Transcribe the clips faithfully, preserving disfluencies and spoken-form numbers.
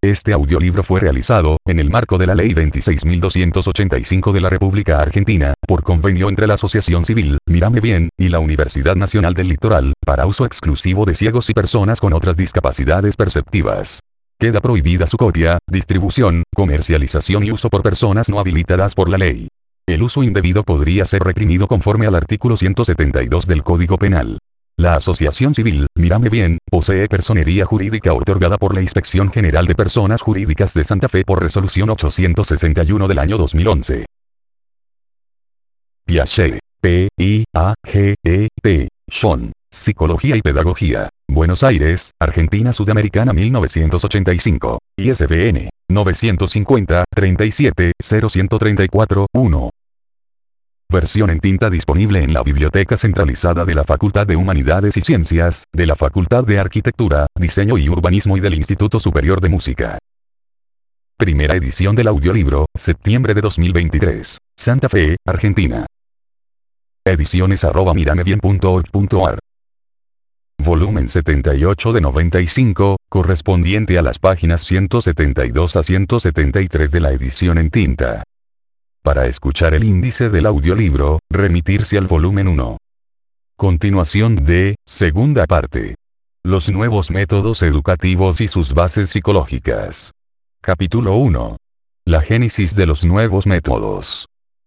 Este audiolibro fue realizado, en el marco de la Ley veintiséis mil doscientos ochenta y cinco de la República Argentina, por convenio entre la Asociación Civil, Mírame Bien, y la Universidad Nacional del Litoral, para uso exclusivo de ciegos y personas con otras discapacidades perceptivas. Queda prohibida su copia, distribución, comercialización y uso por personas no habilitadas por la ley. El uso indebido podría ser reprimido conforme al artículo ciento setenta y dos del Código Penal. La Asociación Civil, Mírame Bien, posee personería jurídica otorgada por la Inspección General de Personas Jurídicas de Santa Fe por resolución ochocientos sesenta y uno del año dos mil once. Piaget. P. I. A. G. E. T. John. Psicología y Pedagogía. Buenos Aires, Argentina Sudamericana mil novecientos ochenta y cinco. I S B N. novecientos cincuenta, treinta y siete, cero ciento treinta y cuatro, uno. Versión en tinta disponible en la Biblioteca Centralizada de la Facultad de Humanidades y Ciencias, de la Facultad de Arquitectura, Diseño y Urbanismo y del Instituto Superior de Música. Primera edición del audiolibro, septiembre de dos mil veintitrés. Santa Fe, Argentina. Ediciones arroba miramebien punto org punto ar. Volumen setenta y ocho de noventa y cinco, correspondiente a las páginas ciento setenta y dos a ciento setenta y tres de la edición en tinta. Para escuchar el índice del audiolibro, remitirse al volumen uno. Continuación de, segunda parte. Los nuevos métodos educativos y sus bases psicológicas. Capítulo uno. La génesis de los nuevos métodos.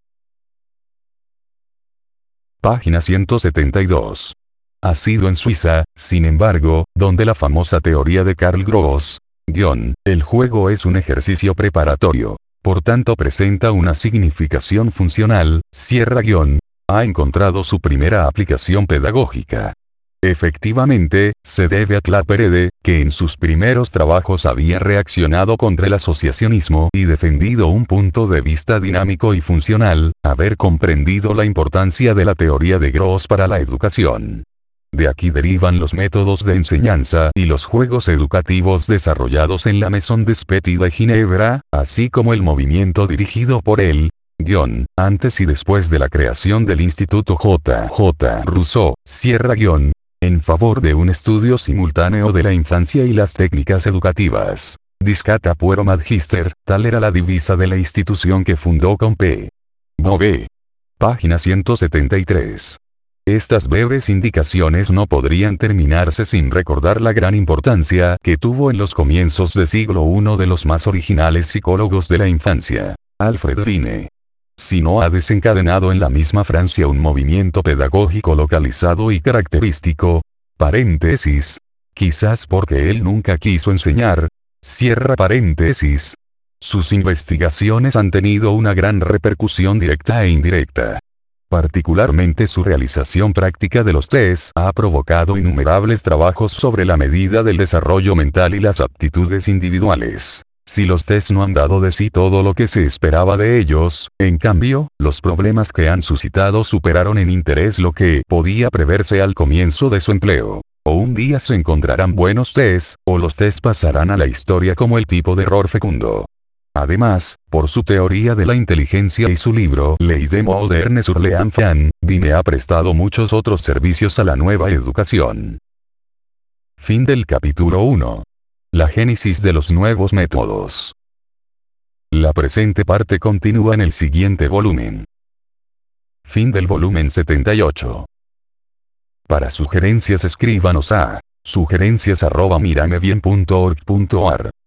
Página ciento setenta y dos. Ha sido en Suiza, sin embargo, donde la famosa teoría de Carl Gross, guión, el juego es un ejercicio preparatorio. Por tanto presenta una significación funcional, cierra guión, ha encontrado su primera aplicación pedagógica. Efectivamente, se debe a Claparede, que en sus primeros trabajos había reaccionado contra el asociacionismo y defendido un punto de vista dinámico y funcional, haber comprendido la importancia de la teoría de Gross para la educación. De aquí derivan los métodos de enseñanza y los juegos educativos desarrollados en la Maison des Petits de Ginebra, así como el movimiento dirigido por él, guión, antes y después de la creación del Instituto J. J. Rousseau, cierra guión, en favor de un estudio simultáneo de la infancia y las técnicas educativas. Discata puero magister, tal era la divisa de la institución que fundó con P. Bové. Página ciento setenta y tres. Estas breves indicaciones no podrían terminarse sin recordar la gran importancia que tuvo en los comienzos del siglo uno de los más originales psicólogos de la infancia, Alfred Binet. Si no ha desencadenado en la misma Francia un movimiento pedagógico localizado y característico, paréntesis, quizás porque él nunca quiso enseñar, cierra paréntesis, sus investigaciones han tenido una gran repercusión directa e indirecta. Particularmente su realización práctica de los test ha provocado innumerables trabajos sobre la medida del desarrollo mental y las aptitudes individuales. Si los test no han dado de sí todo lo que se esperaba de ellos, en cambio, los problemas que han suscitado superaron en interés lo que podía preverse al comienzo de su empleo. O un día se encontrarán buenos test, o los test pasarán a la historia como el tipo de error fecundo. Además, por su teoría de la inteligencia y su libro L'idée moderne sur l'enfant, Binet ha prestado muchos otros servicios a la nueva educación. Fin del capítulo uno. La génesis de los nuevos métodos. La presente parte continúa en el siguiente volumen. Fin del volumen setenta y ocho. Para sugerencias escríbanos a sugerencias arroba miramebien punto org punto ar.